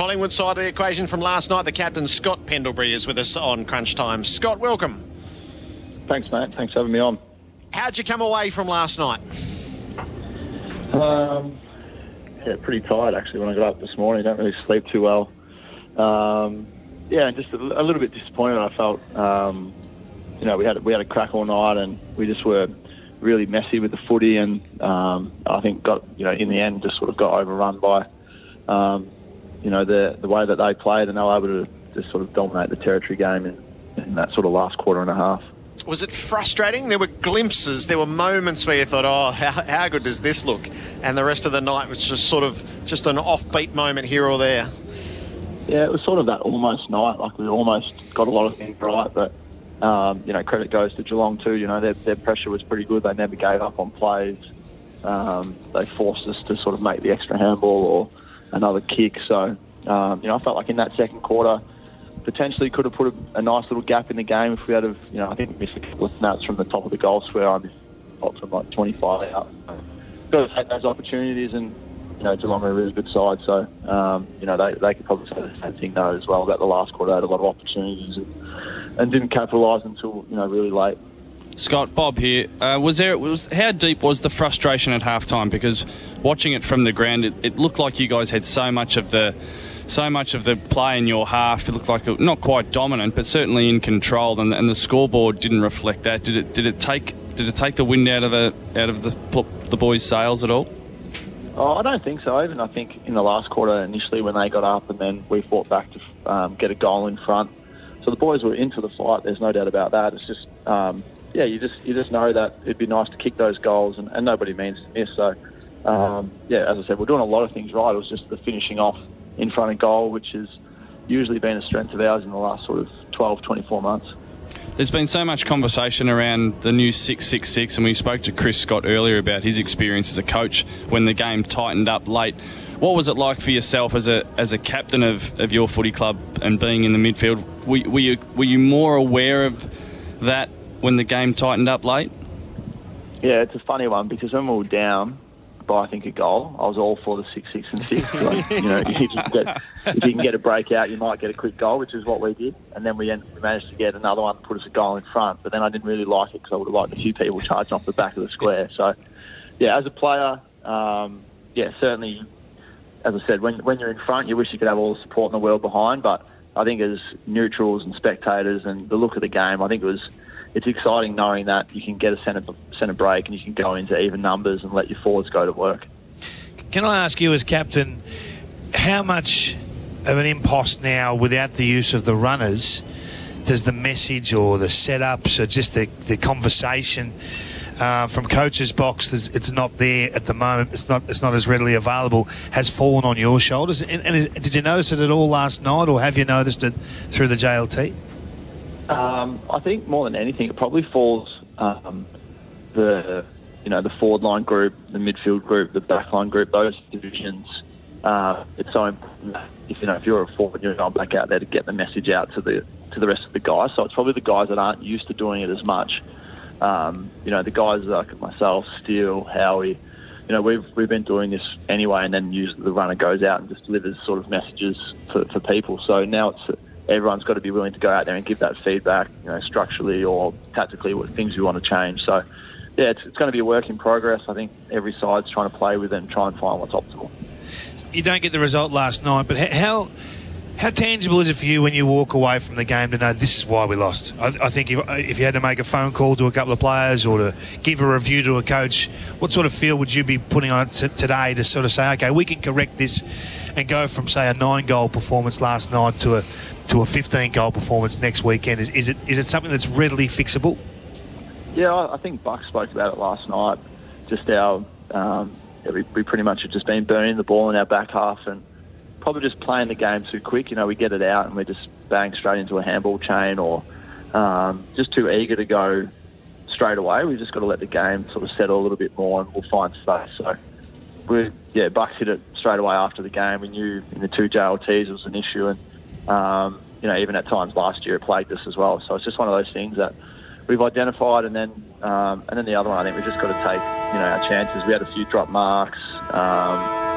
Collingwood side of the equation from last night. The captain, Scott Pendlebury, is with us on Crunch Time. Scott, welcome. Thanks, mate. Thanks for having me on. How'd you come away from last night? Yeah, pretty tired, actually, when I got up this morning. Don't really sleep too well. Just a little bit disappointed. I felt, we had a crack all night, and we just were really messy with the footy, and I think in the end just sort of got overrun by, the way that they played, and they were able to just sort of dominate the territory game in that sort of last quarter and a half. Was it frustrating? There were glimpses, there were moments where you thought, oh, how good does this look? And the rest of the night was just an offbeat moment here or there. Yeah, it was sort of that almost night. Like, we almost got a lot of things right, but, credit goes to Geelong too. Their pressure was pretty good. They never gave up on plays. They forced us to sort of make the extra handball or another kick. So, I felt like in that second quarter, potentially could have put a nice little gap in the game if we had I think we missed a couple of snaps from the top of the goal square. I missed from like 25 out. Got to take those opportunities, and Geelong are a really good side, so they could probably say the same thing though as well about the last quarter. They had a lot of opportunities and didn't capitalise until really late. Scott, Bob here. How deep was the frustration at halftime? Because watching it from the ground, it looked like you guys had so much of the play in your half. It looked like not quite dominant, but certainly in control, and the scoreboard didn't reflect that. Did it take the wind out of the boys' sails at all? Oh, I don't think so. Even I think in the last quarter, initially when they got up, and then we fought back to get a goal in front. So the boys were into the fight. There's no doubt about that. It's just you just know that it'd be nice to kick those goals, and nobody means to miss. So as I said, we're doing a lot of things right. It was just the finishing off in front of goal, which has usually been a strength of ours in the last sort of 12, 24 months. There's been so much conversation around the new 6-6-6, and we spoke to Chris Scott earlier about his experience as a coach when the game tightened up late. What was it like for yourself as a captain of your footy club and being in the midfield? Were you more aware of that when the game tightened up late? Yeah, it's a funny one, because when we were down by, I think, a goal, I was all for the 6-6 and 6. If you can get a breakout, you might get a quick goal, which is what we did. And then we managed to get another one to put us a goal in front. But then I didn't really like it, because I would have liked a few people charging off the back of the square. So, as a player, certainly, as I said, when you're in front, you wish you could have all the support in the world behind. But I think as neutrals and spectators and the look of the game, I think it's exciting knowing that you can get a centre break and you can go into even numbers and let your forwards go to work. Can I ask you, as captain, how much of an impost now, without the use of the runners, does the message or the setups or just the conversation from coach's box, it's not there at the moment, it's not as readily available, has fallen on your shoulders? And did you notice it at all last night, or have you noticed it through the JLT? I think more than anything, it probably falls the forward line group, the midfield group, the back line group, those divisions. It's so important that if you're a forward, you're going back out there to get the message out to the rest of the guys. So it's probably the guys that aren't used to doing it as much. The guys like myself, Steele, Howie, we've been doing this anyway, and then usually the runner goes out and just delivers sort of messages for people. So now everyone's got to be willing to go out there and give that feedback, structurally or tactically, what things we want to change. So, it's going to be a work in progress. I think every side's trying to play with it and try and find what's optimal. You don't get the result last night, but how tangible is it for you when you walk away from the game to know this is why we lost? I think if you had to make a phone call to a couple of players or to give a review to a coach, what sort of feel would you be putting on it today to sort of say, okay, we can correct this and go from, say, a 9-goal performance last night to a 15-goal performance next weekend? Is it something that's readily fixable? Yeah, I think Buck spoke about it last night. Just we pretty much have just been burning the ball in our back half and probably just playing the game too quick. We get it out and we just bang straight into a handball chain, or just too eager to go straight away. We've just got to let the game sort of settle a little bit more, and we'll find space. So Bucks hit it straight away after the game. We knew in the 2 JLTs it was an issue, and even at times last year it plagued us as well. So it's just one of those things that we've identified, and then the other one, I think we've just got to take our chances. We had a few drop marks.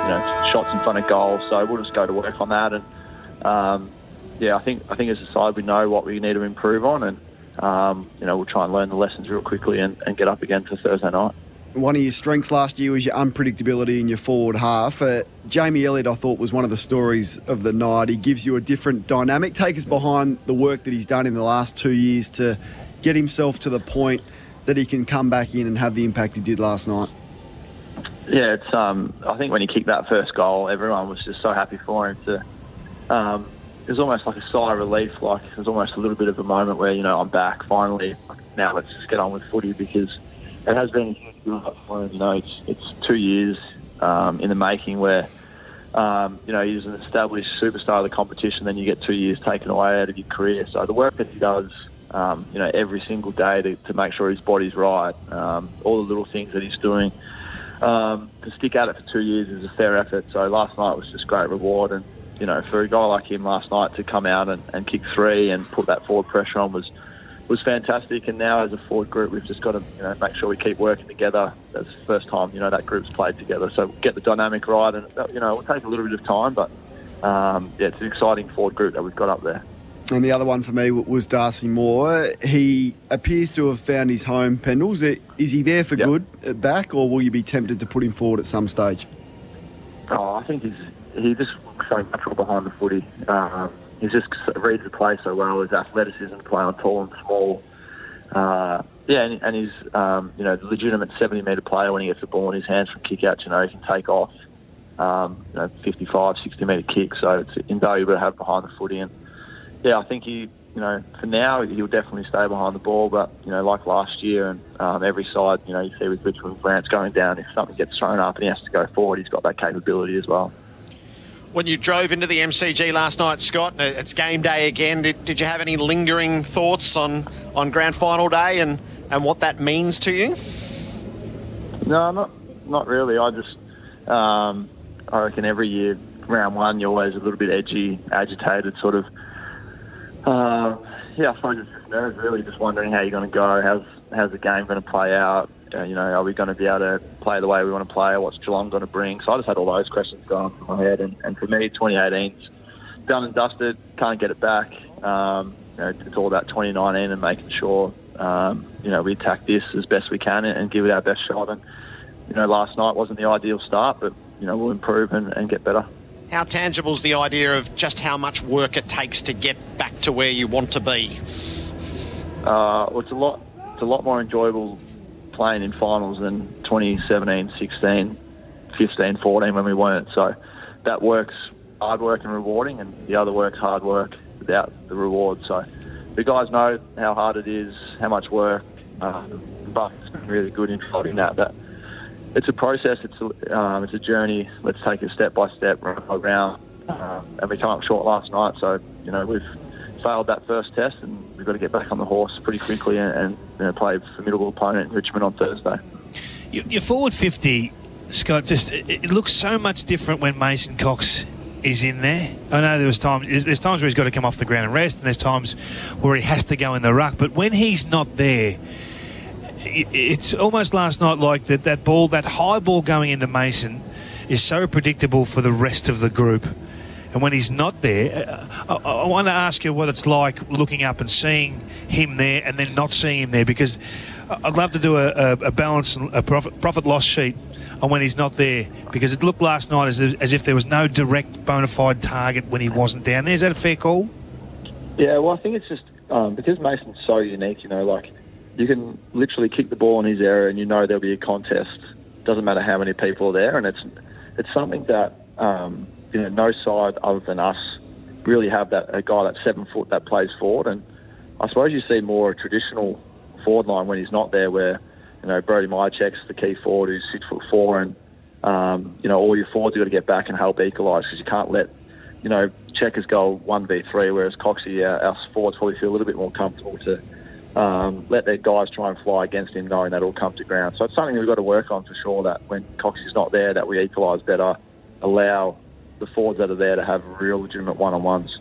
shots in front of goal. So we'll just go to work on that. And I think as a side we know what we need to improve on, and we'll try and learn the lessons real quickly and get up again for Thursday night. One of your strengths last year was your unpredictability in your forward half. Jamie Elliott, I thought, was one of the stories of the night. He gives you a different dynamic. Take us behind the work that he's done in the last 2 years to get himself to the point that he can come back in and have the impact he did last night. Yeah, it's. I think when he kicked that first goal, everyone was just so happy for him. It was almost like a sigh of relief. Like it was almost a little bit of a moment where I'm back finally. Now let's just get on with footy, because it has been a huge build-up for him. It's 2 years in the making where he's an established superstar of the competition. Then you get 2 years taken away out of your career. So the work that he does, every single day to make sure his body's right, all the little things that he's doing. To stick at it for 2 years is a fair effort. So last night was just great reward, and for a guy like him last night to come out and kick three and put that forward pressure on was fantastic. And now as a forward group, we've just got to make sure we keep working together. That's the first time that group's played together, so get the dynamic right, and it'll take a little bit of time, but it's an exciting forward group that we've got up there. And the other one for me was Darcy Moore. He appears to have found his home, Pendles. Is he there for good back, or will you be tempted to put him forward at some stage? I think he just looks so natural behind the footy. He just reads the play so well. His athleticism, playing on tall and small. And he's the legitimate 70-metre player when he gets the ball in his hands from kick-outs. He can take off 55, 60-metre kicks. So it's invaluable to have behind the footy. And I think he, for now, he'll definitely stay behind the ball. But, like last year and every side, you see with Richmond Grants going down, if something gets thrown up and he has to go forward, he's got that capability as well. When you drove into the MCG last night, Scott, it's game day again. Did you have any lingering thoughts on grand final day and what that means to you? No, not really. I just, I reckon every year, round one, you're always a little bit edgy, agitated, sort of. I suppose it's just nerves, really, just wondering how you're going to go, how's the game going to play out. Are we going to be able to play the way we want to play? What's Geelong going to bring? So I just had all those questions going through my head. And for me, 2018's done and dusted. Can't get it back. It's all about 2019 and making sure, we attack this as best we can and give it our best shot. And, last night wasn't the ideal start, but, we'll improve and get better. How tangible is the idea of just how much work it takes to get back to where you want to be? It's a lot more enjoyable playing in finals than 2017, 16, 15, 14 when we weren't. So that work's hard work and rewarding, and the other work's hard work without the reward. So the guys know how hard it is, how much work, but it's been really good in floating that it's a process, it's a journey. Let's take it step by step, round by round. And we came up short last night, so we've failed that first test, and we've got to get back on the horse pretty quickly and play a formidable opponent in Richmond on Thursday. Your forward 50, Scott, it looks so much different when Mason Cox is in there. I know there's times where he's got to come off the ground and rest, and there's times where he has to go in the ruck. But when he's not there, it's almost last night like that ball, that high ball going into Mason is so predictable for the rest of the group. And when he's not there, I want to ask you what it's like looking up and seeing him there and then not seeing him there, because I'd love to do a balance, a profit-loss sheet on when he's not there, because it looked last night as if there was no direct bona fide target when he wasn't down there. Is that a fair call? Yeah, well, I think it's just because Mason's so unique, you can literally kick the ball in his area and there'll be a contest. Doesn't matter how many people are there, and it's something that no side other than us really have a guy that's 7 foot that plays forward. And I suppose you see more a traditional forward line when he's not there, where Brody Myercheck's the key forward who's 6'4", and all your forwards have got to get back and help equalise, because you can't let Checkers go 1v3, whereas Coxie, our forwards probably feel a little bit more comfortable to let their guys try and fly against him, knowing that it'll come to ground. So it's something we've got to work on for sure, that when Coxie's not there, that we equalise better, allow the forwards that are there to have real legitimate one-on-ones.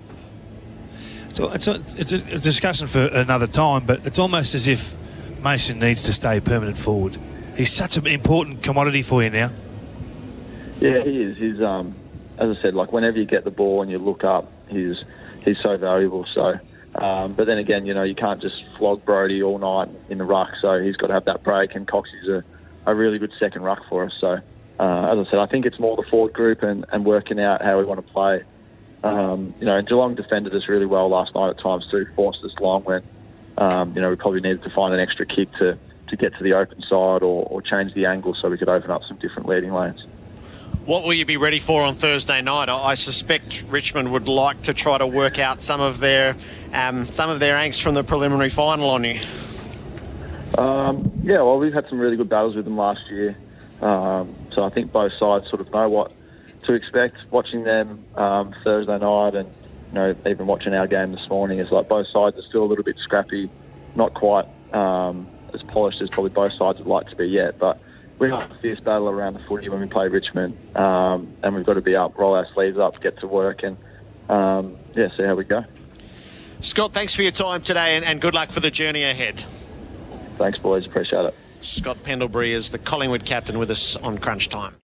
So it's a discussion for another time, but it's almost as if Mason needs to stay permanent forward. He's such an important commodity for you now. Yeah, he is. He's as I said, like whenever you get the ball and you look up, he's so valuable. So, but then again, you can't just flog Brodie all night in the ruck. So he's got to have that break. And Cox is a really good second ruck for us. So, as I said, I think it's more the forward group and working out how we want to play. And Geelong defended us really well last night at times too, forced us long when, we probably needed to find an extra kick to get to the open side or change the angle so we could open up some different leading lanes. What will you be ready for on Thursday night? I suspect Richmond would like to try to work out some of their angst from the preliminary final on you. Well, we've had some really good battles with them last year. So I think both sides sort of know what to expect. Watching them Thursday night and even watching our game this morning, is like both sides are still a little bit scrappy, not quite as polished as probably both sides would like to be yet. But we have a fierce battle around the footy when we play Richmond, and we've got to be up, roll our sleeves up, get to work, and see how we go. Scott, thanks for your time today, and good luck for the journey ahead. Thanks, boys. Appreciate it. Scott Pendlebury is the Collingwood captain with us on Crunch Time.